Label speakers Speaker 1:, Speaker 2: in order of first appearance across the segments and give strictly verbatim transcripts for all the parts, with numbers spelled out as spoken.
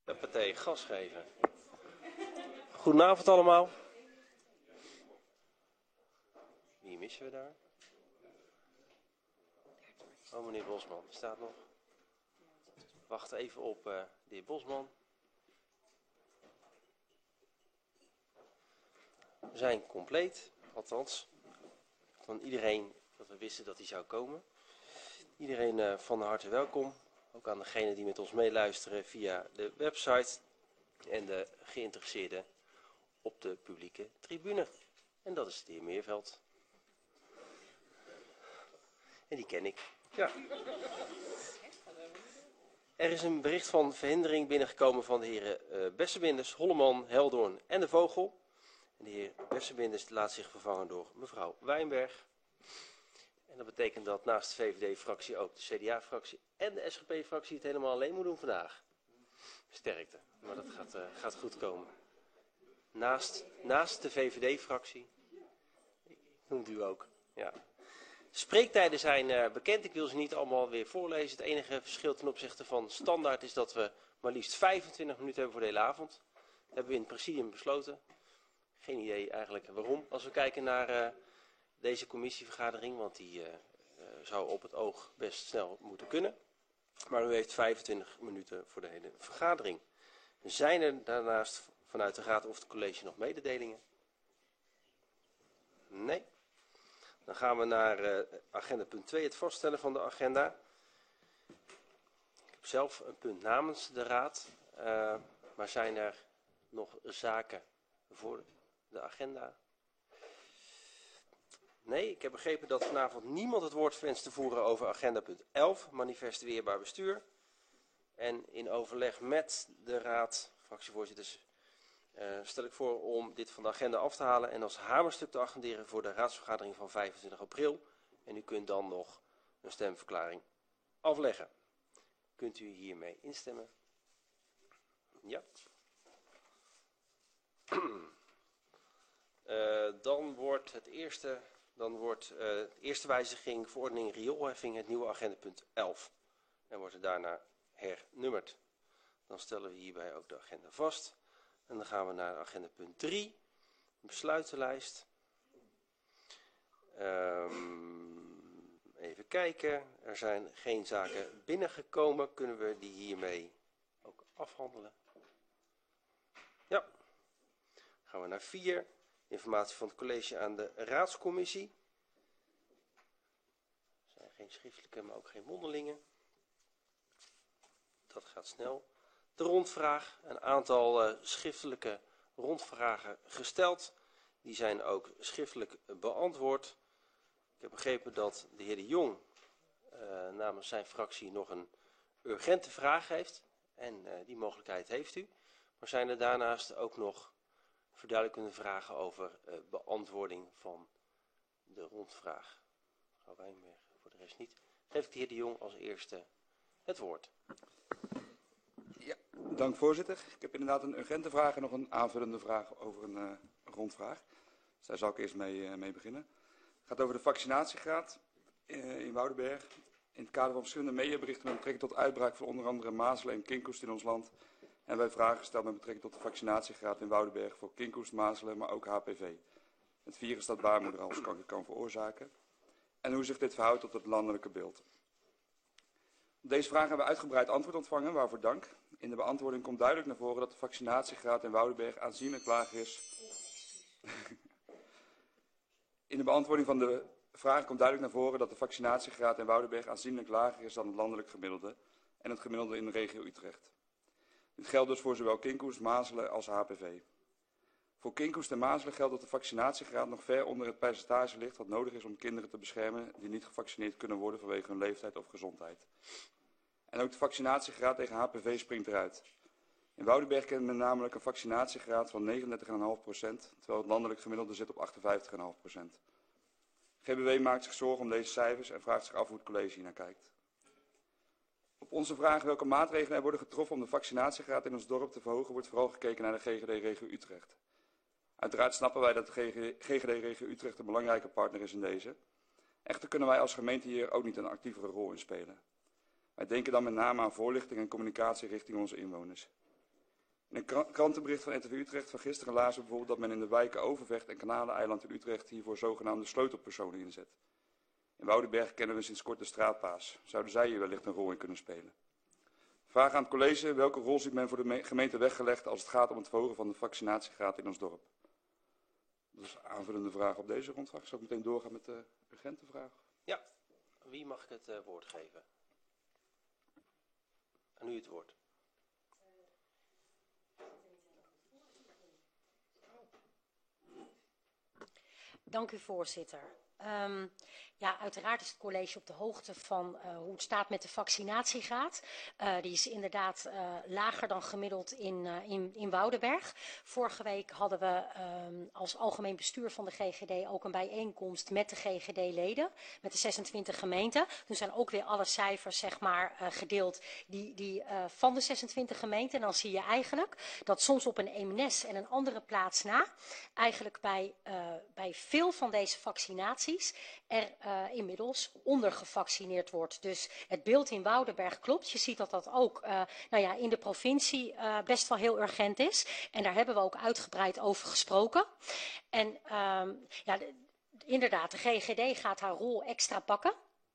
Speaker 1: Huppatee, gas geven. Goedenavond allemaal. Wie missen we daar? Oh, meneer Bosman, staat nog. Wacht even op uh, de heer Bosman. We zijn compleet, althans, van iedereen dat we wisten dat hij zou komen. Iedereen uh, van harte welkom. Ook aan degenen die met ons meeluisteren via de website en de geïnteresseerden op de publieke tribune. En dat is de heer Meerveld. En die ken ik. Ja. Er is een bericht van verhindering binnengekomen van de heren uh, Bessenbinders, Holleman, Heldoorn en de Vogel. En de heer Bessenbinders laat zich vervangen door mevrouw Wijnberg. En dat betekent dat naast de V V D-fractie ook de C D A-fractie en de S G P-fractie het helemaal alleen moet doen vandaag. Sterkte, maar dat gaat, uh, gaat goed komen. Naast, naast de V V D-fractie, noemt u ook, ja. Spreektijden zijn uh, bekend, ik wil ze niet allemaal weer voorlezen. Het enige verschil ten opzichte van standaard is dat we maar liefst vijfentwintig minuten hebben voor de hele avond. Dat hebben we in het presidium besloten. Geen idee eigenlijk waarom, als we kijken naar uh, deze commissievergadering, want die uh, uh, zou op het oog best snel moeten kunnen. Maar u heeft vijfentwintig minuten voor de hele vergadering. Zijn er daarnaast vanuit de Raad of het college nog mededelingen? Nee. Dan gaan we naar uh, agenda punt twee, het vaststellen van de agenda. Ik heb zelf een punt namens de Raad, uh, maar zijn er nog zaken voor de agenda? Nee, ik heb begrepen dat vanavond niemand het woord wenst te voeren over agenda punt elf, manifest weerbaar bestuur. En in overleg met de Raad, fractievoorzitters, uh, stel ik voor om dit van de agenda af te halen en als hamerstuk te agenderen voor de raadsvergadering van vijfentwintig april. En u kunt dan nog een stemverklaring afleggen. Kunt u hiermee instemmen? Ja. Uh, dan wordt het eerste, dan wordt uh, de eerste wijziging verordening rioolheffing het nieuwe agenda punt elf. En wordt het daarna hernummerd. Dan stellen we hierbij ook de agenda vast. En dan gaan we naar agenda punt drie, besluitenlijst. Um, even kijken, er zijn geen zaken binnengekomen. Kunnen we die hiermee ook afhandelen? Ja. Gaan we naar vier. Informatie van het college aan de raadscommissie. Er zijn geen schriftelijke, maar ook geen mondelingen. Dat gaat snel. De rondvraag. Een aantal uh, schriftelijke rondvragen gesteld. Die zijn ook schriftelijk beantwoord. Ik heb begrepen dat de heer De Jong uh, namens zijn fractie nog een urgente vraag heeft. En uh, die mogelijkheid heeft u. Maar zijn er daarnaast ook nog verduidelijkende vragen over uh, beantwoording van de rondvraag? Mevrouw Wijnberg, voor de rest niet. Geef ik de heer De Jong als eerste het woord.
Speaker 2: Ja, dank voorzitter. Ik heb inderdaad een urgente vraag en nog een aanvullende vraag over een uh, rondvraag. Dus daar zal ik eerst mee, uh, mee beginnen. Het gaat over de vaccinatiegraad uh, in Woudenberg. In het kader van verschillende mediaberichten met betrekking tot uitbraak van onder andere mazelen en kinkhoest in ons land. En wij vragen gesteld met betrekking tot de vaccinatiegraad in Woudenberg voor kinkhoest, mazelen, maar ook H P V. Het virus dat baarmoederhalskanker kan veroorzaken. En hoe zich dit verhoudt tot het landelijke beeld. Op deze vraag hebben we uitgebreid antwoord ontvangen, waarvoor dank. In de beantwoording komt duidelijk naar voren dat de vaccinatiegraad in Woudenberg aanzienlijk lager is. In de beantwoording van de vraag komt duidelijk naar voren dat de vaccinatiegraad in Woudenberg aanzienlijk lager is dan het landelijk gemiddelde en het gemiddelde in de regio Utrecht. Dit geldt dus voor zowel kinkhoest, mazelen als H P V. Voor kinkhoest en mazelen geldt dat de vaccinatiegraad nog ver onder het percentage ligt wat nodig is om kinderen te beschermen die niet gevaccineerd kunnen worden vanwege hun leeftijd of gezondheid. En ook de vaccinatiegraad tegen H P V springt eruit. In Woudenberg kennen we namelijk een vaccinatiegraad van negenendertig komma vijf procent, terwijl het landelijk gemiddelde zit op achtenvijftig komma vijf procent. G B W maakt zich zorgen om deze cijfers en vraagt zich af hoe het college hier naar kijkt. Op onze vraag welke maatregelen er worden getroffen om de vaccinatiegraad in ons dorp te verhogen, wordt vooral gekeken naar de G G D-regio Utrecht. Uiteraard snappen wij dat de G G D-regio Utrecht een belangrijke partner is in deze. Echter kunnen wij als gemeente hier ook niet een actievere rol in spelen. Wij denken dan met name aan voorlichting en communicatie richting onze inwoners. In een krantenbericht van R T V Utrecht van gisteren lazen we bijvoorbeeld dat men in de wijken Overvecht en Kanaleneiland in Utrecht hiervoor zogenaamde sleutelpersonen inzet. In Woudenberg kennen we sinds kort de straatpaas. Zouden zij hier wellicht een rol in kunnen spelen? Vraag aan het college: welke rol ziet men voor de gemeente weggelegd als het gaat om het verhogen van de vaccinatiegraad in ons dorp? Dat is een aanvullende vraag op deze rondvraag. Zal ik meteen doorgaan met de urgente vraag?
Speaker 1: Ja, wie mag ik het uh, woord geven? Aan u het woord.
Speaker 3: Dank u, voorzitter. Um, ja, uiteraard is het college op de hoogte van uh, hoe het staat met de vaccinatiegraad. Uh, die is inderdaad uh, lager dan gemiddeld in, uh, in, in Woudenberg. Vorige week hadden we um, als algemeen bestuur van de G G D ook een bijeenkomst met de G G D-leden, met de zesentwintig gemeenten. Toen zijn ook weer alle cijfers, zeg maar, uh, gedeeld die, die, uh, van de zesentwintig gemeenten. En dan zie je eigenlijk dat soms op een Eemnes en een andere plaats na, eigenlijk bij, uh, bij veel van deze vaccinaties er uh, inmiddels ondergevaccineerd wordt. Dus het beeld in Woudenberg klopt. Je ziet dat dat ook uh, nou ja, in de provincie uh, best wel heel urgent is. En daar hebben we ook uitgebreid over gesproken. En um, ja, de, inderdaad, de G G D gaat haar rol extra pakken.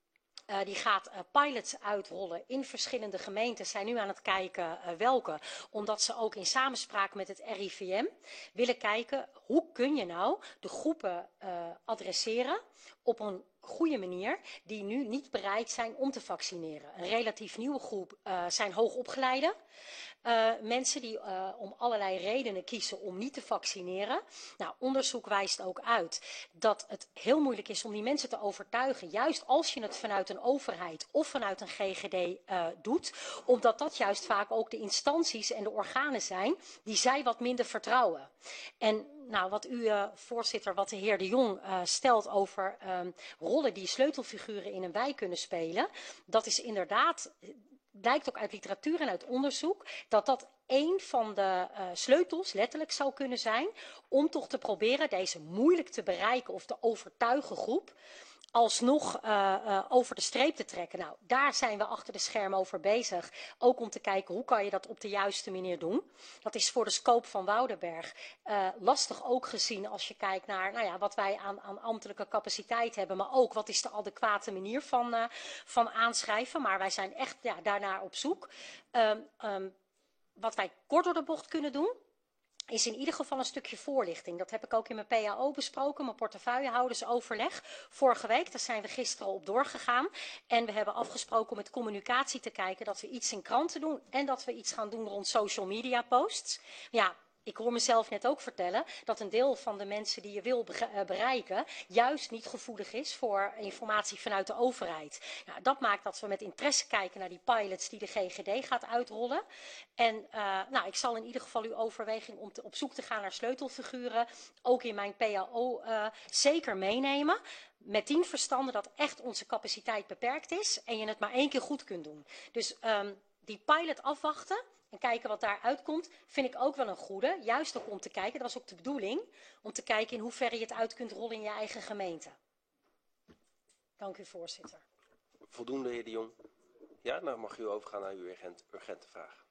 Speaker 3: Uh, die gaat uh, pilots uitrollen in verschillende gemeenten, zijn nu aan het kijken uh, welke. Omdat ze ook in samenspraak met het R I V M willen kijken hoe kun je nou de groepen uh, adresseren op een goede manier die nu niet bereid zijn om te vaccineren. Een relatief nieuwe groep uh, zijn hoogopgeleide. Uh, mensen die uh, om allerlei redenen kiezen om niet te vaccineren. Nou, onderzoek wijst ook uit dat het heel moeilijk is om die mensen te overtuigen, juist als je het vanuit een overheid of vanuit een G G D uh, doet, omdat dat juist vaak ook de instanties en de organen zijn die zij wat minder vertrouwen. En nou, wat u, uh, voorzitter, wat de heer De Jong uh, stelt over um, rollen die sleutelfiguren in een wijk kunnen spelen, dat is inderdaad, blijkt ook uit literatuur en uit onderzoek, dat dat een van de uh, sleutels letterlijk zou kunnen zijn om toch te proberen deze moeilijk te bereiken of te overtuigen groep alsnog uh, uh, over de streep te trekken. Nou, daar zijn we achter de schermen over bezig. Ook om te kijken hoe kan je dat op de juiste manier doen. Dat is voor de scope van Woudenberg uh, lastig ook gezien als je kijkt naar nou ja, wat wij aan, aan ambtelijke capaciteit hebben. Maar ook wat is de adequate manier van, uh, van aanschrijven. Maar wij zijn echt ja, daarnaar op zoek. Um, um, wat wij kort door de bocht kunnen doen, is in ieder geval een stukje voorlichting. Dat heb ik ook in mijn P A O besproken, mijn portefeuillehoudersoverleg. Vorige week, daar zijn we gisteren op doorgegaan. En we hebben afgesproken om met communicatie te kijken dat we iets in kranten doen en dat we iets gaan doen rond social media posts. Ja, ik hoor mezelf net ook vertellen dat een deel van de mensen die je wil bereiken juist niet gevoelig is voor informatie vanuit de overheid. Nou, dat maakt dat we met interesse kijken naar die pilots die de G G D gaat uitrollen. En uh, nou, ik zal in ieder geval uw overweging om te, op zoek te gaan naar sleutelfiguren ook in mijn P A O uh, zeker meenemen. Met dien verstande dat echt onze capaciteit beperkt is en je het maar één keer goed kunt doen. Dus um, die pilot afwachten en kijken wat daaruit komt, vind ik ook wel een goede. Juist ook om te kijken, dat was ook de bedoeling, om te kijken in hoeverre je het uit kunt rollen in je eigen gemeente. Dank u, voorzitter.
Speaker 1: Voldoende, heer De Jong. Ja, dan mag u overgaan naar uw urgent, urgente vraag.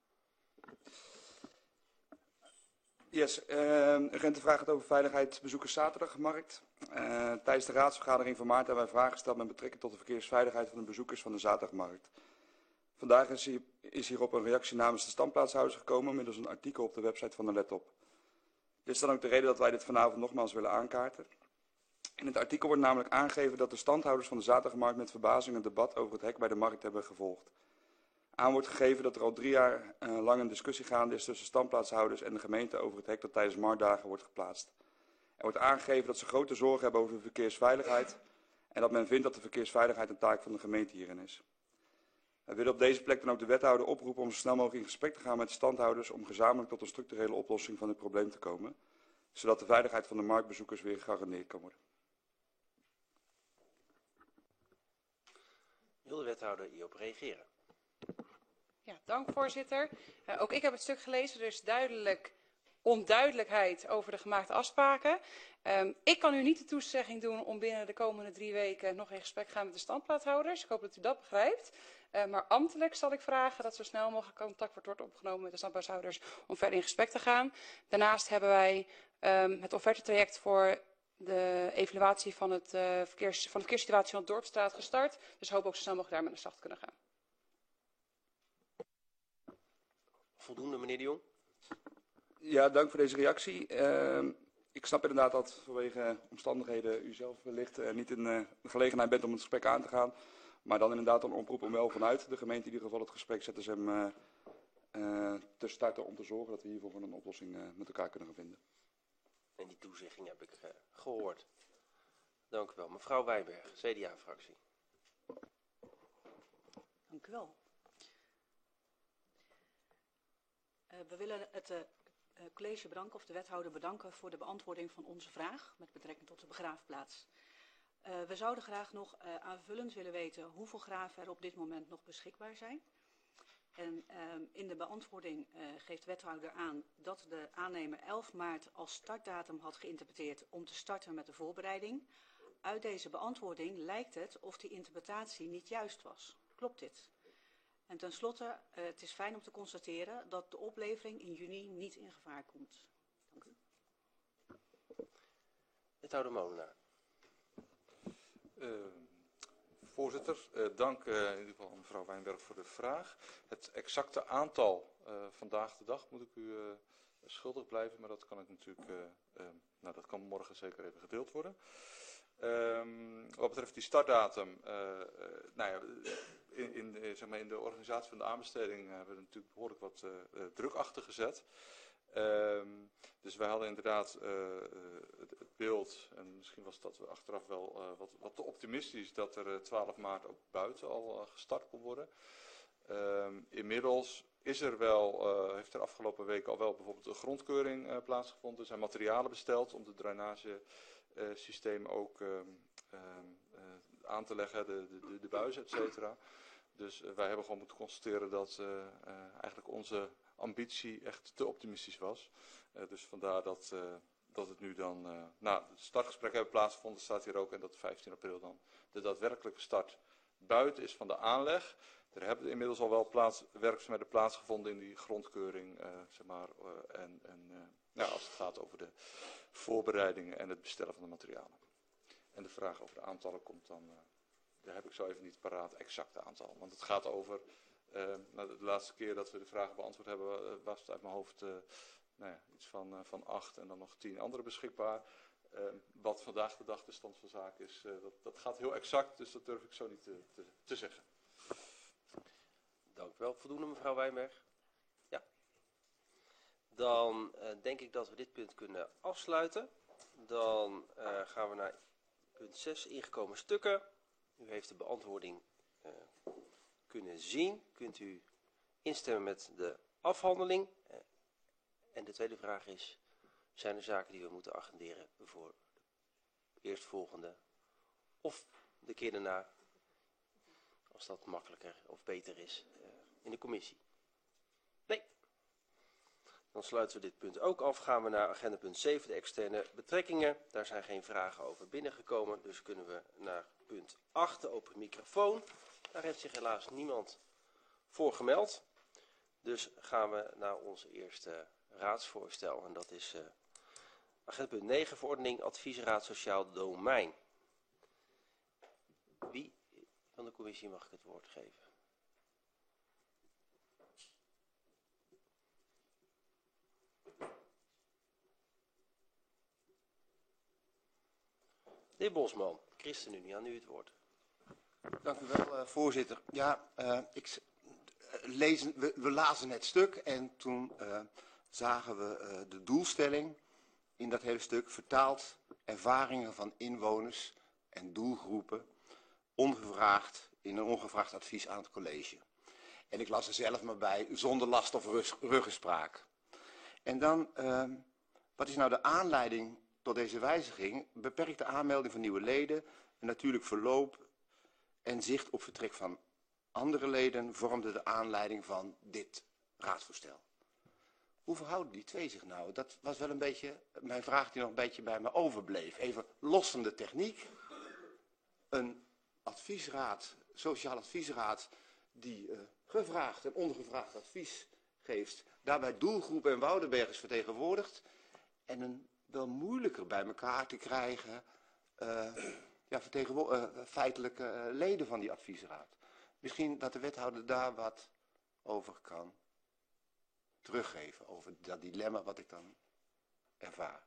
Speaker 2: Yes, uh, urgente vraag gaat over veiligheidsbezoekers zaterdagmarkt. Uh, tijdens de raadsvergadering van maart hebben wij vragen gesteld met betrekking tot de verkeersveiligheid van de bezoekers van de zaterdagmarkt. Vandaag is, hier, is hierop een reactie namens de standplaatshouders gekomen middels een artikel op de website van de Let Op. Dit is dan ook de reden dat wij dit vanavond nogmaals willen aankaarten. In het artikel wordt namelijk aangegeven dat de standhouders van de zaterdagmarkt met verbazing het debat over het hek bij de markt hebben gevolgd. Aan wordt gegeven dat er al drie jaar uh, lang een discussie gaande is tussen standplaatshouders en de gemeente over het hek dat tijdens marktdagen wordt geplaatst. Er wordt aangegeven dat ze grote zorgen hebben over de verkeersveiligheid en dat men vindt dat de verkeersveiligheid een taak van de gemeente hierin is. We willen op deze plek dan ook de wethouder oproepen om zo snel mogelijk in gesprek te gaan met de standhouders om gezamenlijk tot een structurele oplossing van dit probleem te komen, zodat de veiligheid van de marktbezoekers weer gegarandeerd kan worden.
Speaker 1: Wil de wethouder hierop reageren?
Speaker 4: Ja, dank voorzitter. Uh, ook ik heb het stuk gelezen, er is duidelijk onduidelijkheid over de gemaakte afspraken. Um, ik kan u niet de toezegging doen om binnen de komende drie weken nog in gesprek te gaan met de standplaathouders. Ik hoop dat u dat begrijpt. Uh, maar ambtelijk zal ik vragen dat zo snel mogelijk contact wordt opgenomen met de standplaatshouders om verder in gesprek te gaan. Daarnaast hebben wij um, het offertetraject voor de evaluatie van, het, uh, verkeers, van de verkeerssituatie van de Dorpsstraat gestart. Dus hoop ook zo snel mogelijk daar met de slag te kunnen gaan.
Speaker 1: Voldoende, meneer de Jong?
Speaker 2: Ja, dank voor deze reactie. Uh, ik snap inderdaad dat vanwege omstandigheden u zelf wellicht uh, niet in uh, de gelegenheid bent om het gesprek aan te gaan. Maar dan inderdaad een oproep om wel vanuit de gemeente in ieder geval het gesprek Z S M uh, uh, te starten om te zorgen dat we hiervoor een oplossing uh, met elkaar kunnen gaan vinden.
Speaker 1: En die toezegging heb ik uh, gehoord. Dank u wel. Mevrouw Wijnberg, C D A-fractie.
Speaker 5: Dank u wel. Uh, we willen het uh, college bedanken, of de wethouder bedanken, voor de beantwoording van onze vraag met betrekking tot de begraafplaats. Uh, we zouden graag nog uh, aanvullend willen weten hoeveel graven er op dit moment nog beschikbaar zijn. En uh, in de beantwoording uh, geeft de wethouder aan dat de aannemer elf maart als startdatum had geïnterpreteerd om te starten met de voorbereiding. Uit deze beantwoording lijkt het of die interpretatie niet juist was. Klopt dit? En tenslotte, uh, het is fijn om te constateren dat de oplevering in juni niet in gevaar komt. Dank u.
Speaker 1: Wethouder Molenaar.
Speaker 6: Uh, voorzitter, uh, dank uh, in ieder geval mevrouw Wijnberg voor de vraag. Het exacte aantal uh, vandaag de dag moet ik u uh, schuldig blijven, maar dat kan ik natuurlijk, uh, uh, nou dat kan morgen zeker even gedeeld worden. Um, wat betreft die startdatum, uh, uh, nou ja, in, in, uh, zeg maar in de organisatie van de aanbesteding uh, hebben we natuurlijk behoorlijk wat uh, uh, druk achter gezet. Um, dus wij hadden inderdaad uh, uh, het, het beeld, en misschien was dat achteraf wel uh, wat, wat te optimistisch, dat er uh, twaalf maart ook buiten al uh, gestart kon worden. Um, inmiddels is er wel, uh, heeft er afgelopen weken al wel bijvoorbeeld een grondkeuring uh, plaatsgevonden. Er zijn materialen besteld om de drainagesysteem uh, ook uh, uh, uh, aan te leggen, de, de, de buizen, et cetera. Dus uh, wij hebben gewoon moeten constateren dat uh, uh, eigenlijk onze ambitie echt te optimistisch was. Uh, dus vandaar dat, uh, dat het nu dan, uh, nou, het startgesprek hebben plaatsgevonden, staat hier ook, en dat vijftien april dan de daadwerkelijke start buiten is van de aanleg. Er hebben inmiddels al wel plaats, werkzaamheden plaatsgevonden in die grondkeuring, uh, zeg maar, uh, en, en uh, ja, als het gaat over de voorbereidingen en het bestellen van de materialen. En de vraag over de aantallen komt dan, uh, daar heb ik zo even niet paraat, exacte aantal. Want het gaat over, uh, nou, de laatste keer dat we de vragen beantwoord hebben, uh, was het uit mijn hoofd uh, nou ja, iets van, uh, van acht en dan nog tien andere beschikbaar. Uh, wat vandaag de dag de stand van zaken is, uh, dat, dat gaat heel exact, dus dat durf ik zo niet te, te, te zeggen.
Speaker 1: Dank u wel. Voldoende, mevrouw Wijnberg? Ja. Dan uh, denk ik dat we dit punt kunnen afsluiten. Dan uh, gaan we naar punt zes, ingekomen stukken. U heeft de beantwoording uh, kunnen zien. Kunt u instemmen met de afhandeling? Uh, en de tweede vraag is, zijn er zaken die we moeten agenderen voor de eerstvolgende of de keer daarna, als dat makkelijker of beter is, uh, in de commissie? Nee. Dan sluiten we dit punt ook af. Gaan we naar agenda punt zeven, de externe betrekkingen. Daar zijn geen vragen over binnengekomen, dus kunnen we naar punt acht, de open microfoon. Daar heeft zich helaas niemand voor gemeld. Dus gaan we naar ons eerste raadsvoorstel. En dat is uh, agenda punt negen, verordening adviesraad sociaal domein. Wie van de commissie mag ik het woord geven? De heer Bosman, ChristenUnie, aan u het woord.
Speaker 7: Dank u wel, uh, voorzitter. Ja, uh, ik, uh, lezen, we, we lazen het stuk en toen uh, zagen we uh, de doelstelling in dat hele stuk vertaald ervaringen van inwoners en doelgroepen ongevraagd in een ongevraagd advies aan het college. En ik las er zelf maar bij, zonder last of rug, ruggenspraak. En dan, uh, wat is nou de aanleiding tot deze wijziging? Beperkte aanmelding van nieuwe leden, een natuurlijk verloop en zicht op vertrek van andere leden vormde de aanleiding van dit raadsvoorstel. Hoe verhouden die twee zich nou? Dat was wel een beetje mijn vraag die nog een beetje bij me overbleef. Even los van de techniek. Een adviesraad, sociaal adviesraad, die uh, gevraagd en ongevraagd advies geeft, daarbij doelgroep en Woudenbergers vertegenwoordigt en een wel moeilijker bij elkaar te krijgen uh, ja, vertegenwo- uh, feitelijke uh, leden van die adviesraad. Misschien dat de wethouder daar wat over kan teruggeven, over dat dilemma wat ik dan ervaar.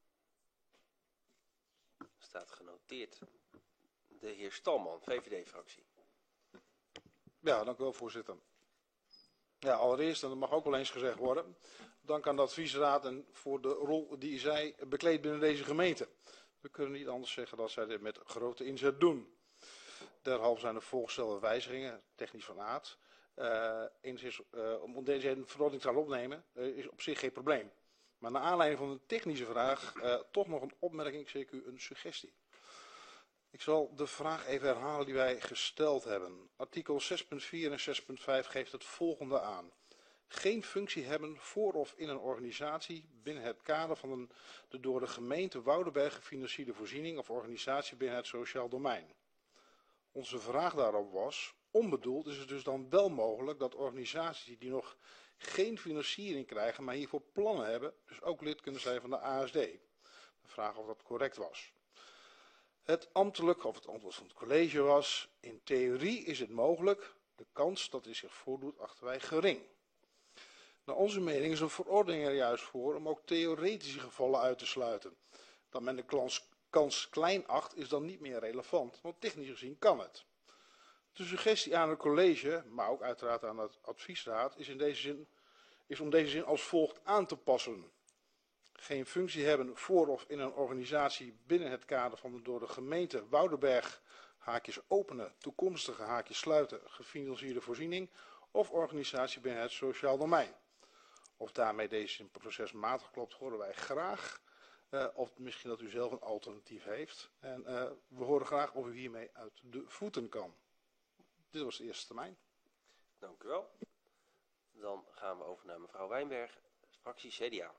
Speaker 1: Staat genoteerd. De heer Stalman, V V D-fractie.
Speaker 8: Ja, dank u wel, voorzitter. Ja, allereerst, en dat mag ook wel eens gezegd worden, dank aan de adviesraad en voor de rol die zij bekleedt binnen deze gemeente. We kunnen niet anders zeggen dat zij dit met grote inzet doen. Derhalve zijn de voorgestelde wijzigingen, technisch van aard. Uh, enigszins, uh, om deze verordening te gaan opnemen, uh, is op zich geen probleem. Maar naar aanleiding van een technische vraag, uh, toch nog een opmerking, zeker een suggestie. Ik zal de vraag even herhalen die wij gesteld hebben. Artikel zes punt vier en zes punt vijf geeft het volgende aan. Geen functie hebben voor of in een organisatie binnen het kader van een, de door de gemeente Woudenberg gefinancierde voorziening of organisatie binnen het sociaal domein. Onze vraag daarop was, onbedoeld is het dus dan wel mogelijk dat organisaties die nog geen financiering krijgen, maar hiervoor plannen hebben, dus ook lid kunnen zijn van de A S D. De vraag of dat correct was. Het ambtelijk, of het antwoord van het college was, in theorie is het mogelijk, de kans dat dit zich voordoet achten wij gering. Naar onze mening is een verordening er juist voor om ook theoretische gevallen uit te sluiten. Dat men de kans, kans klein acht is dan niet meer relevant, want technisch gezien kan het. De suggestie aan het college, maar ook uiteraard aan het adviesraad, is, in deze zin, is om deze zin als volgt aan te passen. Geen functie hebben voor of in een organisatie binnen het kader van de door de gemeente Woudenberg haakjes openen, toekomstige haakjes sluiten, gefinancierde voorziening of organisatie binnen het sociaal domein. Of daarmee deze proces matig klopt, horen wij graag. Uh, of misschien dat u zelf een alternatief heeft. En uh, we horen graag of u hiermee uit de voeten kan. Dit was de eerste termijn.
Speaker 1: Dank u wel. Dan gaan we over naar mevrouw Wijnberg, fractie C D A.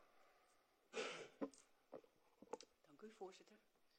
Speaker 5: Dank u, voorzitter.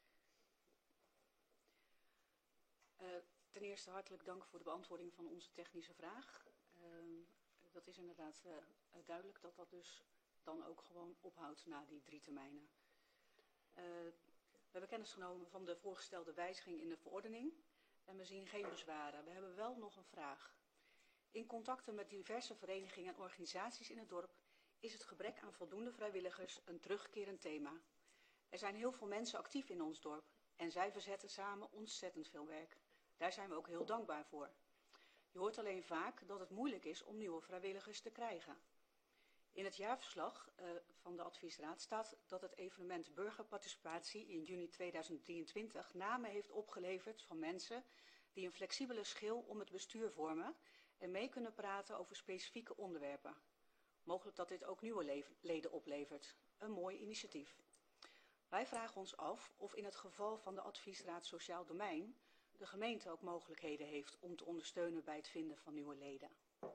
Speaker 5: Uh, ten eerste hartelijk dank voor de beantwoording van onze technische vraag. Uh, dat is inderdaad uh, duidelijk dat dat dus dan ook gewoon ophoudt na die drie termijnen. Uh, we hebben kennis genomen van de voorgestelde wijziging in de verordening en we zien geen bezwaren. We hebben wel nog een vraag. In contacten met diverse verenigingen en organisaties in het dorp is het gebrek aan voldoende vrijwilligers een terugkerend thema. Er zijn heel veel mensen actief in ons dorp en zij verzetten samen ontzettend veel werk. Daar zijn we ook heel dankbaar voor. Je hoort alleen vaak dat het moeilijk is om nieuwe vrijwilligers te krijgen. In het jaarverslag uh, van de adviesraad staat dat het evenement Burgerparticipatie in juni tweeduizend drieëntwintig namen heeft opgeleverd van mensen die een flexibele schil om het bestuur vormen en mee kunnen praten over specifieke onderwerpen. Mogelijk dat dit ook nieuwe leden oplevert. Een mooi initiatief. Wij vragen ons af of in het geval van de adviesraad Sociaal Domein de gemeente ook mogelijkheden heeft om te ondersteunen bij het vinden van nieuwe leden.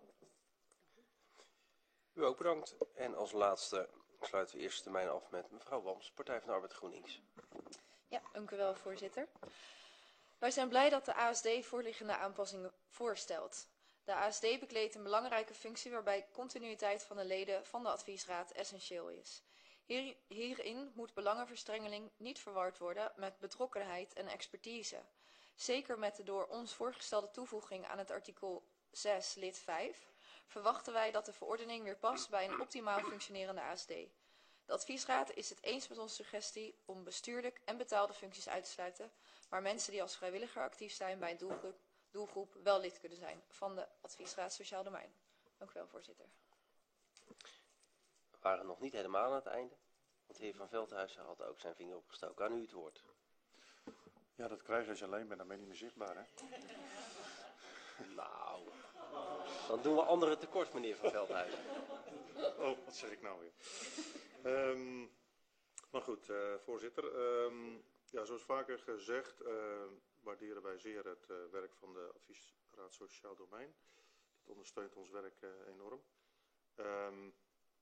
Speaker 1: U ook bedankt. En als laatste sluiten we eerst de termijn af met mevrouw Wams, Partij van de Arbeid GroenLinks.
Speaker 9: Ja, dank u wel, voorzitter. Wij zijn blij dat de A S D voorliggende aanpassingen voorstelt. De A S D bekleedt een belangrijke functie waarbij continuïteit van de leden van de adviesraad essentieel is. Hier, hierin moet belangenverstrengeling niet verward worden met betrokkenheid en expertise. Zeker met de door ons voorgestelde toevoeging aan het artikel zes lid vijf verwachten wij dat de verordening weer past bij een optimaal functionerende A S D. De adviesraad is het eens met onze suggestie om bestuurlijk en betaalde functies uit te sluiten, maar mensen die als vrijwilliger actief zijn bij een doelgroep, doelgroep wel lid kunnen zijn van de adviesraad Sociaal Domein. Dank u wel, voorzitter.
Speaker 1: We waren nog niet helemaal aan het einde, want de heer Van Veldhuizen had ook zijn vinger opgestoken. Aan u het woord.
Speaker 10: Ja, dat krijg je als je alleen bent, dan ben je niet meer zichtbaar, hè?
Speaker 1: Nou, dan doen we anderen tekort, meneer Van Veldhuizen.
Speaker 10: Oh, wat zeg ik nou weer? Um, maar goed, uh, voorzitter. Um, ja, zoals vaker gezegd, uh, waarderen wij zeer het uh, werk van de Adviesraad Sociaal Domein. Dat ondersteunt ons werk uh, enorm. Um,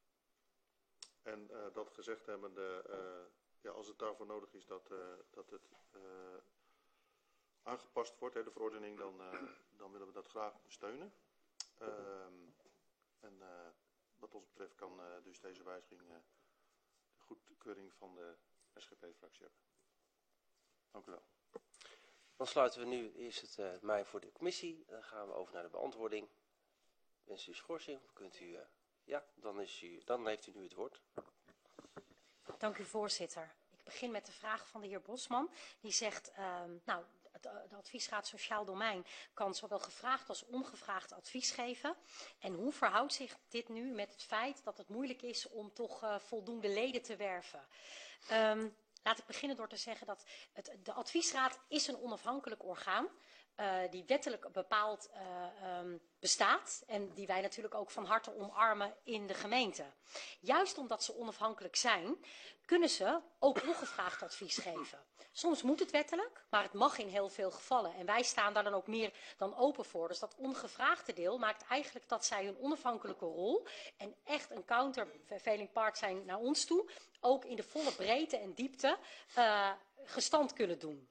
Speaker 10: en uh, dat gezegd hebbende, uh, ja, als het daarvoor nodig is dat, uh, dat het uh, aangepast wordt, hè, de verordening, dan, uh, dan willen we dat graag steunen. Uh, en uh, wat ons betreft kan uh, dus deze wijziging uh, de goedkeuring van de S G P-fractie hebben. Dank u wel.
Speaker 1: Dan sluiten we nu eerst het uh, mei voor de commissie. Dan gaan we over naar de beantwoording. Wens u schorsing? Of kunt u... Uh, ja, dan, is u, dan heeft u nu het woord.
Speaker 3: Dank u, voorzitter. Ik begin met de vraag van de heer Bosman. Die zegt, uh, nou, de adviesraad Sociaal Domein kan zowel gevraagd als ongevraagd advies geven. En hoe verhoudt zich dit nu met het feit dat het moeilijk is om toch uh, voldoende leden te werven? Um, laat ik beginnen door te zeggen dat het, de adviesraad is een onafhankelijk orgaan. Uh, die wettelijk bepaald uh, um, bestaat en die wij natuurlijk ook van harte omarmen in de gemeente. Juist omdat ze onafhankelijk zijn, kunnen ze ook ongevraagd advies geven. Soms moet het wettelijk, maar het mag in heel veel gevallen. En wij staan daar dan ook meer dan open voor. Dus dat ongevraagde deel maakt eigenlijk dat zij hun onafhankelijke rol en echt een countervailing part zijn naar ons toe, ook in de volle breedte en diepte uh, gestand kunnen doen.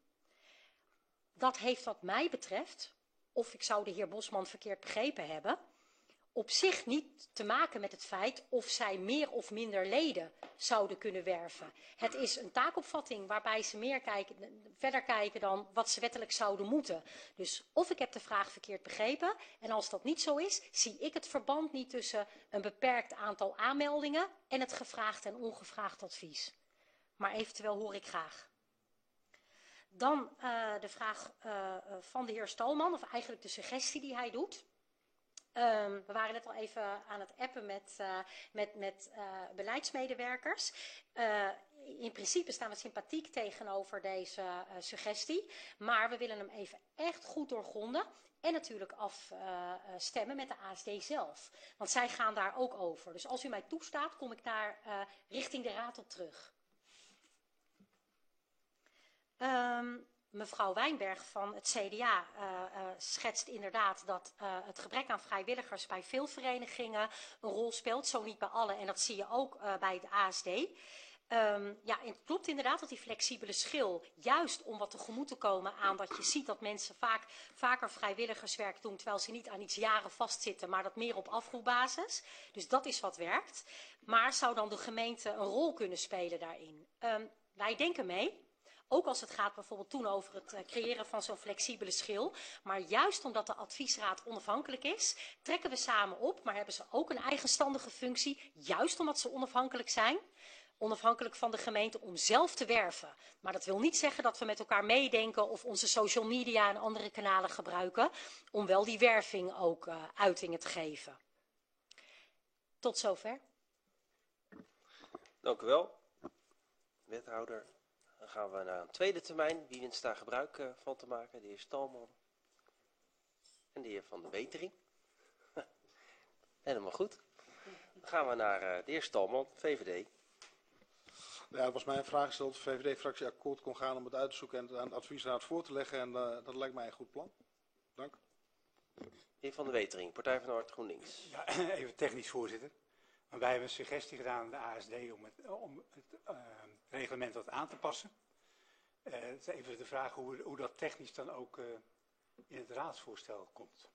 Speaker 3: Dat heeft wat mij betreft, of ik zou de heer Bosman verkeerd begrepen hebben, op zich niet te maken met het feit of zij meer of minder leden zouden kunnen werven. Het is een taakopvatting waarbij ze meer kijken, verder kijken dan wat ze wettelijk zouden moeten. Dus of ik heb de vraag verkeerd begrepen, en als dat niet zo is, zie ik het verband niet tussen een beperkt aantal aanmeldingen en het gevraagd en ongevraagd advies. Maar eventueel hoor ik graag. Dan uh, de vraag uh, van de heer Stalman, of eigenlijk de suggestie die hij doet. Um, we waren net al even aan het appen met, uh, met, met uh, beleidsmedewerkers. Uh, in principe staan we sympathiek tegenover deze uh, suggestie. Maar we willen hem even echt goed doorgronden. En natuurlijk afstemmen uh, met de A S D zelf. Want zij gaan daar ook over. Dus als u mij toestaat, kom ik daar uh, richting de raad op terug. Um, mevrouw Wijnberg van het C D A uh, uh, schetst inderdaad dat uh, het gebrek aan vrijwilligers bij veel verenigingen een rol speelt. Zo niet bij alle, en dat zie je ook uh, bij de A S D. Um, ja, het klopt inderdaad dat die flexibele schil, juist om wat tegemoet te komen aan dat je ziet dat mensen vaak vaker vrijwilligerswerk doen, terwijl ze niet aan iets jaren vastzitten, maar dat meer op afroepbasis. Dus dat is wat werkt. Maar zou dan de gemeente een rol kunnen spelen daarin? Um, wij denken mee. Ook als het gaat bijvoorbeeld toen over het uh, creëren van zo'n flexibele schil. Maar juist omdat de adviesraad onafhankelijk is, trekken we samen op, maar hebben ze ook een eigenstandige functie, juist omdat ze onafhankelijk zijn. Onafhankelijk van de gemeente om zelf te werven. Maar dat wil niet zeggen dat we met elkaar meedenken of onze social media en andere kanalen gebruiken om wel die werving ook uh, uitingen te geven. Tot zover.
Speaker 1: Dank u wel, wethouder. Dan gaan we naar een tweede termijn. Wie wenst daar gebruik uh, van te maken? De heer Stalman en de heer Van de Wetering. Helemaal goed. Dan gaan we naar uh, de heer Stalman, V V D.
Speaker 8: Ja, het was mij een vraag gesteld of de V V D-fractie akkoord kon gaan om het uit te zoeken en het aan de adviesraad voor te leggen. En uh, dat lijkt mij een goed plan. Dank.
Speaker 1: De heer Van de Wetering, Partij van de Arbeid GroenLinks.
Speaker 11: Ja, even technisch, voorzitter. Maar wij hebben een suggestie gedaan aan de A S D om het, om het uh, reglement wat aan te passen. Uh, het is even de vraag hoe, hoe dat technisch dan ook uh, in het raadsvoorstel komt.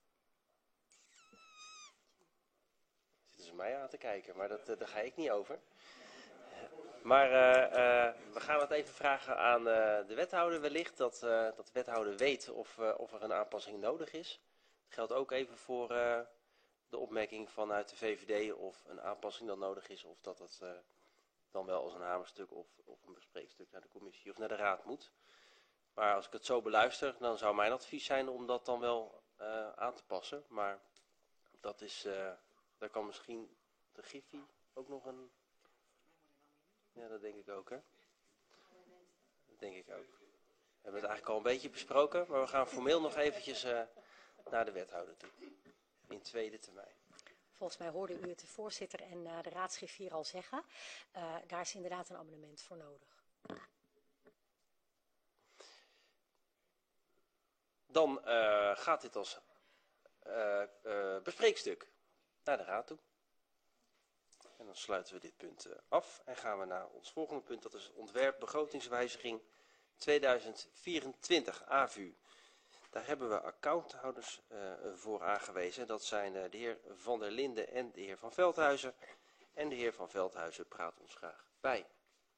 Speaker 1: Zitten ze mij aan te kijken, maar dat, uh, daar ga ik niet over. Maar uh, uh, we gaan het even vragen aan uh, de wethouder wellicht, dat, uh, dat de wethouder weet of, uh, of er een aanpassing nodig is. Dat geldt ook even voor uh, de opmerking vanuit de V V D of een aanpassing dan nodig is, of dat het uh, dan wel als een hamerstuk of, of een bespreekstuk naar de commissie of naar de raad moet. Maar als ik het zo beluister, dan zou mijn advies zijn om dat dan wel uh, aan te passen. Maar dat is, uh, daar kan misschien de Giffy ook nog een... Ja, dat denk ik ook, hè. Dat denk ik ook. We hebben het eigenlijk al een beetje besproken, maar we gaan formeel nog eventjes uh, naar de wethouder toe. In tweede termijn.
Speaker 3: Volgens mij hoorde u het de voorzitter en uh, de raadsgriffier al zeggen. Uh, daar is inderdaad een amendement voor nodig.
Speaker 1: Dan uh, gaat dit als uh, uh, bespreekstuk naar de raad toe. En dan sluiten we dit punt uh, af en gaan we naar ons volgende punt. Dat is ontwerp begrotingswijziging tweeduizend vierentwintig, A V U. Daar hebben we accounthouders uh, voor aangewezen. Dat zijn uh, de heer Van der Linden en de heer Van Veldhuizen. En de heer Van Veldhuizen praat ons graag bij.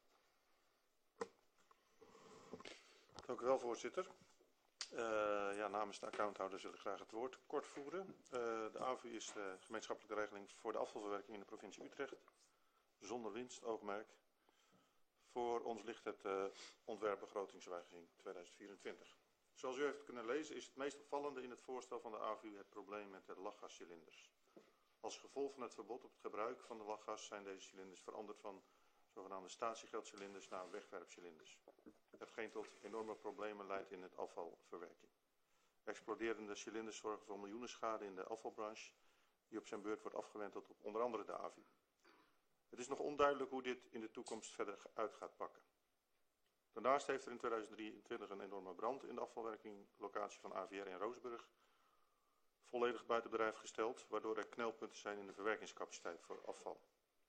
Speaker 10: Dank u wel, voorzitter. Uh, ja, namens de accounthouders wil ik graag het woord kort voeren. Uh, de A V U is de gemeenschappelijke regeling voor de afvalverwerking in de provincie Utrecht. Zonder winst, oogmerk. Voor ons ligt het uh, ontwerp begrotingswijziging tweeduizend vierentwintig. Zoals u heeft kunnen lezen is het meest opvallende in het voorstel van de A V U het probleem met de lachgascilinders. Als gevolg van het verbod op het gebruik van de lachgas zijn deze cilinders veranderd van zogenaamde statiegeldcilinders naar wegwerpcilinders. Hetgeen tot enorme problemen leidt in het afvalverwerking. Exploderende cilinders zorgen voor miljoenen schade in de afvalbranche, die op zijn beurt wordt afgewenteld op onder andere de A V U. Het is nog onduidelijk hoe dit in de toekomst verder uit gaat pakken. Daarnaast heeft er in tweeduizend drieëntwintig een enorme brand in de afvalwerkinglocatie van A V R in Rozenburg volledig buiten bedrijf gesteld, waardoor er knelpunten zijn in de verwerkingscapaciteit voor afval.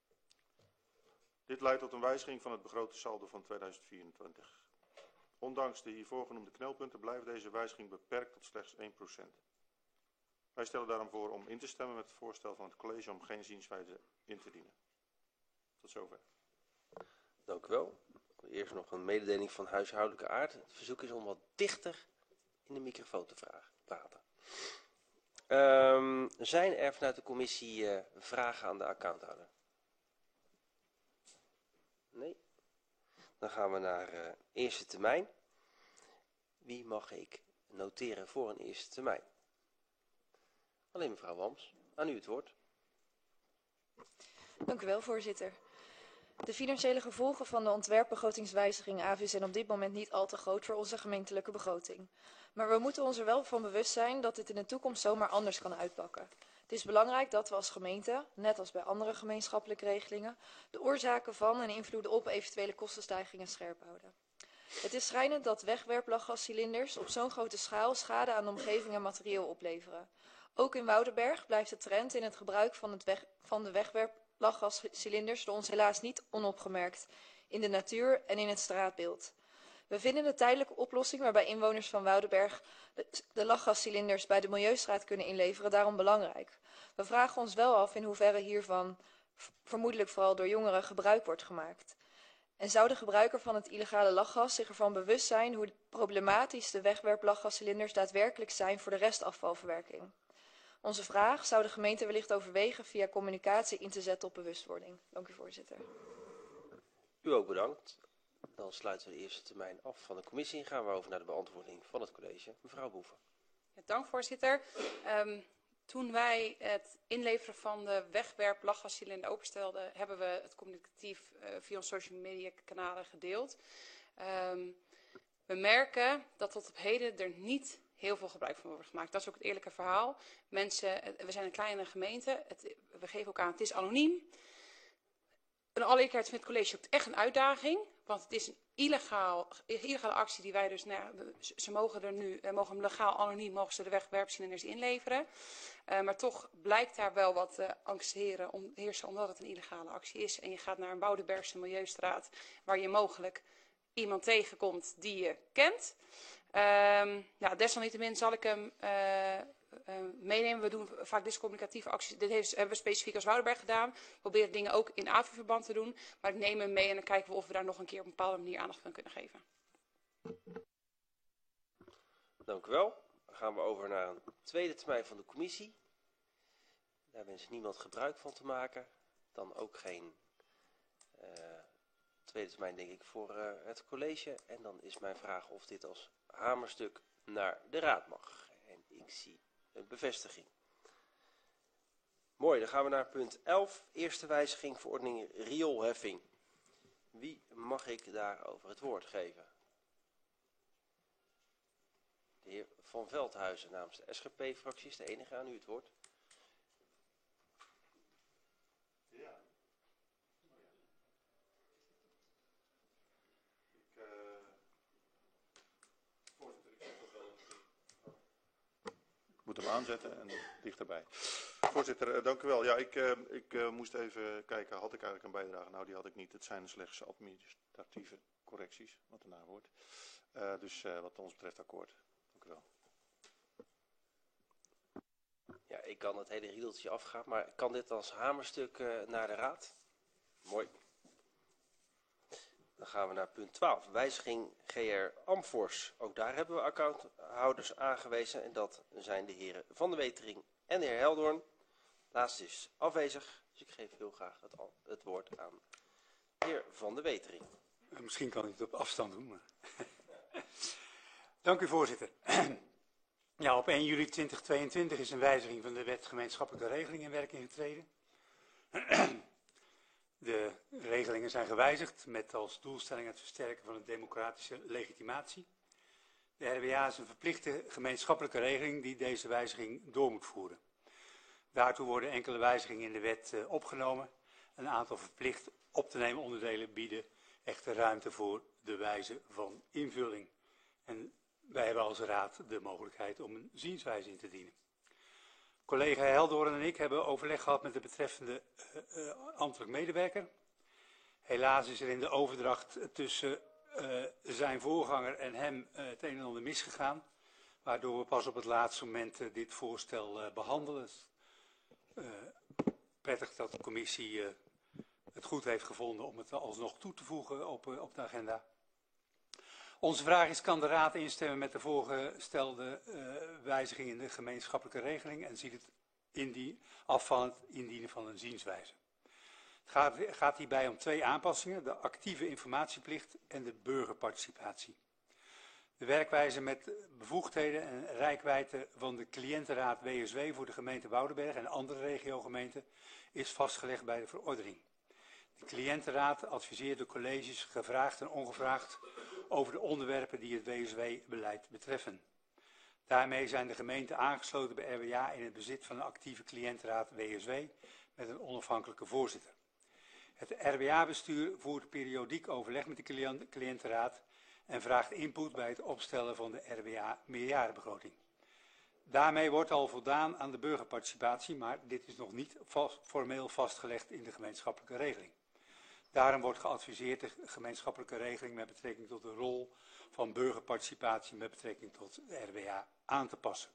Speaker 10: Dit leidt tot een wijziging van het begrote saldo van tweeduizend vierentwintig. Ondanks de hiervoor genoemde knelpunten blijft deze wijziging beperkt tot slechts één procent. Wij stellen daarom voor om in te stemmen met het voorstel van het college om geen zienswijze in te dienen. Tot zover.
Speaker 1: Dank u wel. Eerst nog een mededeling van huishoudelijke aard. Het verzoek is om wat dichter in de microfoon te vragen, praten. Um, zijn er vanuit de commissie uh, vragen aan de accounthouder? Nee? Dan gaan we naar uh, eerste termijn. Wie mag ik noteren voor een eerste termijn? Alleen mevrouw Wams, aan u het woord.
Speaker 9: Dank u wel, voorzitter. De financiële gevolgen van de ontwerpbegrotingswijziging A V U zijn op dit moment niet al te groot voor onze gemeentelijke begroting. Maar we moeten ons er wel van bewust zijn dat dit in de toekomst zomaar anders kan uitpakken. Het is belangrijk dat we als gemeente, net als bij andere gemeenschappelijke regelingen, de oorzaken van en invloeden op eventuele kostenstijgingen scherp houden. Het is schrijnend dat wegwerplachgascilinders op zo'n grote schaal schade aan de omgeving en materieel opleveren. Ook in Woudenberg blijft de trend in het gebruik van, het weg, van de wegwerplachgascilinders door ons helaas niet onopgemerkt in de natuur en in het straatbeeld. We vinden de tijdelijke oplossing waarbij inwoners van Woudenberg de, de lachgascilinders bij de Milieustraat kunnen inleveren daarom belangrijk. We vragen ons wel af in hoeverre hiervan vermoedelijk vooral door jongeren gebruik wordt gemaakt. En zou de gebruiker van het illegale lachgas zich ervan bewust zijn hoe problematisch de wegwerplachgascilinders daadwerkelijk zijn voor de restafvalverwerking? Onze vraag: zou de gemeente wellicht overwegen via communicatie in te zetten op bewustwording? Dank u, voorzitter.
Speaker 1: U ook bedankt. Dan sluiten we de eerste termijn af van de commissie en gaan we over naar de beantwoording van het college. Mevrouw Boeven.
Speaker 4: Ja, dank, voorzitter. Um, toen wij het inleveren van de wegwerp-lachgascilinder openstelden, hebben we het communicatief uh, via onze social media kanalen gedeeld. Um, we merken dat tot op heden er niet heel veel gebruik van wordt gemaakt. Dat is ook het eerlijke verhaal. Mensen, we zijn een kleine gemeente. Het, we geven ook aan, het is anoniem. Een allereerlijkheid vindt het college ook echt een uitdaging. Want het is een illegaal, illegale actie die wij dus, nou, ze mogen er nu, mogen hem legaal anoniem, mogen ze de wegwerpcilinders inleveren. Uh, maar toch blijkt daar wel wat uh, angst heren, om, heersen omdat het een illegale actie is. En je gaat naar een Woudenbergse Milieustraat waar je mogelijk iemand tegenkomt die je kent. Um, nou, desalniettemin zal ik hem uh, uh, meenemen. We doen vaak discommunicatieve acties. Dit heeft, hebben we specifiek als Woudenberg gedaan. We proberen dingen ook in A V U-verband te doen. Maar ik neem hem mee en dan kijken we of we daar nog een keer op een bepaalde manier aandacht aan kunnen geven.
Speaker 1: Dank u wel. Dan gaan we over naar een tweede termijn van de commissie. Daar wenst niemand gebruik van te maken. Dan ook geen uh, tweede termijn, denk ik, voor uh, het college. En dan is mijn vraag of dit als hamerstuk naar de raad mag. En ik zie een bevestiging. Mooi, dan gaan we naar punt elf. Eerste wijziging verordening rioolheffing. Wie mag ik daarover het woord geven? De heer Van Veldhuizen namens de S G P-fractie is de enige, aan u het woord.
Speaker 10: Ja. Ik, uh... voorzitter, ik heb wel ik moet hem aanzetten en dichterbij. Voorzitter, uh, dank u wel. Ja, ik, uh, ik uh, moest even kijken, had ik eigenlijk een bijdrage? Nou, die had ik niet. Het zijn slechts administratieve correcties, wat erna wordt. Uh, dus uh, wat ons betreft akkoord. Dank u wel.
Speaker 1: Ja, ik kan het hele riedeltje afgaan, maar kan dit als hamerstuk uh, naar de raad? Mooi. Dan gaan we naar punt twaalf. Wijziging G R Amfors. Ook daar hebben we accounthouders aangewezen. En dat zijn de heren Van de Wetering en de heer Heldoorn. Laatste is afwezig. Dus ik geef heel graag het, het woord aan de heer Van de Wetering.
Speaker 11: Misschien kan ik het op afstand doen. Maar Dank u, voorzitter. Ja, op één juli tweeduizend tweeëntwintig is een wijziging van de wet gemeenschappelijke regeling in werking getreden. De regelingen zijn gewijzigd met als doelstelling het versterken van de democratische legitimatie. De R W A is een verplichte gemeenschappelijke regeling die deze wijziging door moet voeren. Daartoe worden enkele wijzigingen in de wet uh, opgenomen. Een aantal verplicht op te nemen onderdelen bieden echter ruimte voor de wijze van invulling. En wij hebben als raad de mogelijkheid om een zienswijze in te dienen. Collega Heldoorn en ik hebben overleg gehad met de betreffende uh, uh, ambtelijk medewerker. Helaas is er in de overdracht tussen uh, zijn voorganger en hem uh, het een en ander misgegaan. Waardoor we pas op het laatste moment uh, dit voorstel uh, behandelen. Uh, prettig dat de commissie uh, het goed heeft gevonden om het alsnog toe te voegen op, uh, op de agenda. Onze vraag is, kan de Raad instemmen met de voorgestelde uh, wijziging in de gemeenschappelijke regeling en ziet het indien, af van het indienen van een zienswijze. Het gaat, gaat hierbij om twee aanpassingen, de actieve informatieplicht en de burgerparticipatie. De werkwijze met bevoegdheden en reikwijdte van de cliëntenraad W S W voor de gemeente Woudenberg en andere regiogemeenten is vastgelegd bij de verordening. De cliëntenraad adviseert de colleges gevraagd en ongevraagd over de onderwerpen die het W S W-beleid betreffen. Daarmee zijn de gemeenten aangesloten bij R W A in het bezit van een actieve cliëntenraad W S W met een onafhankelijke voorzitter. Het R W A-bestuur voert periodiek overleg met de cliëntenraad en vraagt input bij het opstellen van de R W A-meerjarenbegroting. Daarmee wordt al voldaan aan de burgerparticipatie, maar dit is nog niet vast, formeel vastgelegd in de gemeenschappelijke regeling. Daarom wordt geadviseerd de gemeenschappelijke regeling met betrekking tot de rol van burgerparticipatie met betrekking tot de R W A aan te passen.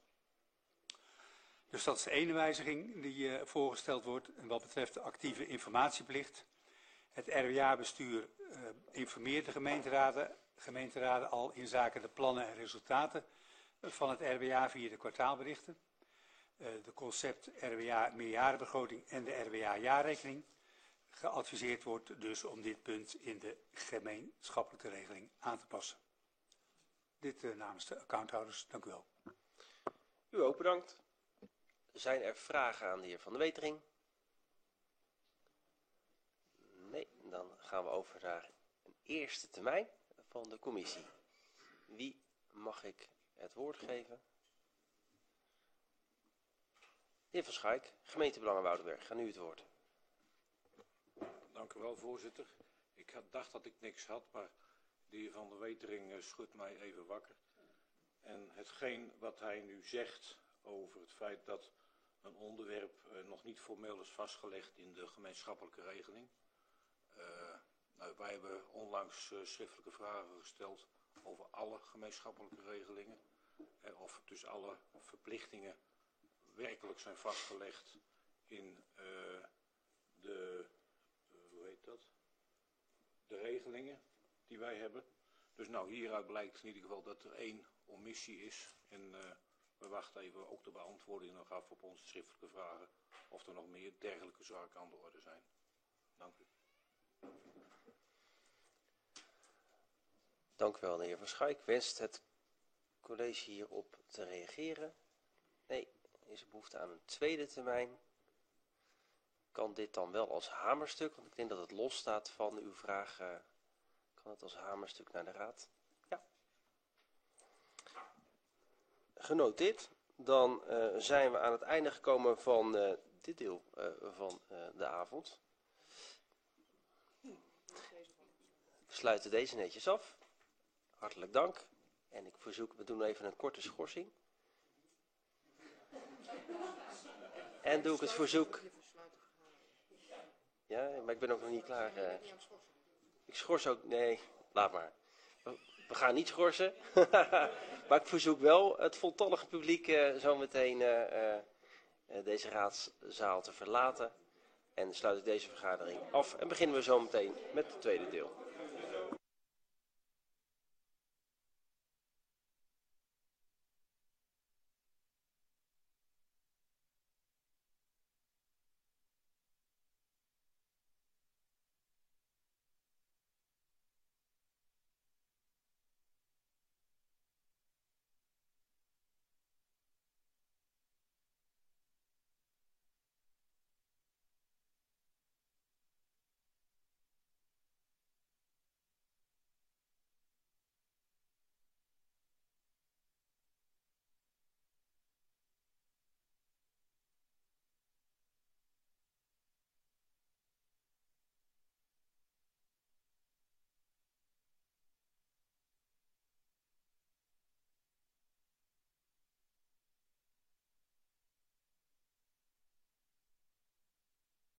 Speaker 11: Dus dat is de ene wijziging die uh, voorgesteld wordt. En wat betreft de actieve informatieplicht. Het R W A-bestuur uh, informeert de gemeenteraden, gemeenteraden al in zaken de plannen en resultaten van het R W A via de kwartaalberichten. Uh, de concept R W A meerjarenbegroting en de R W A jaarrekening. Geadviseerd wordt dus om dit punt in de gemeenschappelijke regeling aan te passen. Dit uh, namens de accounthouders. Dank u wel.
Speaker 1: U ook bedankt. Zijn er vragen aan de heer Van de Wetering? Nee, dan gaan we over naar een eerste termijn van de commissie. Wie mag ik het woord geven? De heer Van Schaik, gemeentebelangen Woudenberg, aan u het woord.
Speaker 12: Dank u wel, voorzitter. Ik had, dacht dat ik niks had, maar de heer Van der Wetering uh, schudt mij even wakker. En hetgeen wat hij nu zegt over het feit dat een onderwerp uh, nog niet formeel is vastgelegd in de gemeenschappelijke regeling. Uh, nou, wij hebben onlangs uh, schriftelijke vragen gesteld over alle gemeenschappelijke regelingen. Uh, of dus alle verplichtingen werkelijk zijn vastgelegd in uh, de... Hoe heet dat? De regelingen die wij hebben. Dus nou, hieruit blijkt in ieder geval dat er één omissie is. En uh, we wachten even ook de beantwoording nog af op onze schriftelijke vragen. Of er nog meer dergelijke zaken aan de orde zijn. Dank u.
Speaker 1: Dank u wel, de heer Van Schaik. Wenst het college hierop te reageren? Nee, is er behoefte aan een tweede termijn? Kan dit dan wel als hamerstuk, want ik denk dat het los staat van uw vraag, uh, kan het als hamerstuk naar de raad? Ja. Genoteerd. Dan uh, zijn we aan het einde gekomen van uh, dit deel uh, van uh, de avond. We sluiten deze netjes af. Hartelijk dank. En ik verzoek, we doen even een korte schorsing. En doe ik het verzoek... Ja, maar ik ben ook nog niet klaar. Uh. Ik schors ook... Nee, laat maar. we gaan niet schorsen. Maar ik verzoek wel het voltallige publiek uh, zo meteen uh, uh, deze raadszaal te verlaten. En sluit ik deze vergadering af en beginnen we zo meteen met het tweede deel.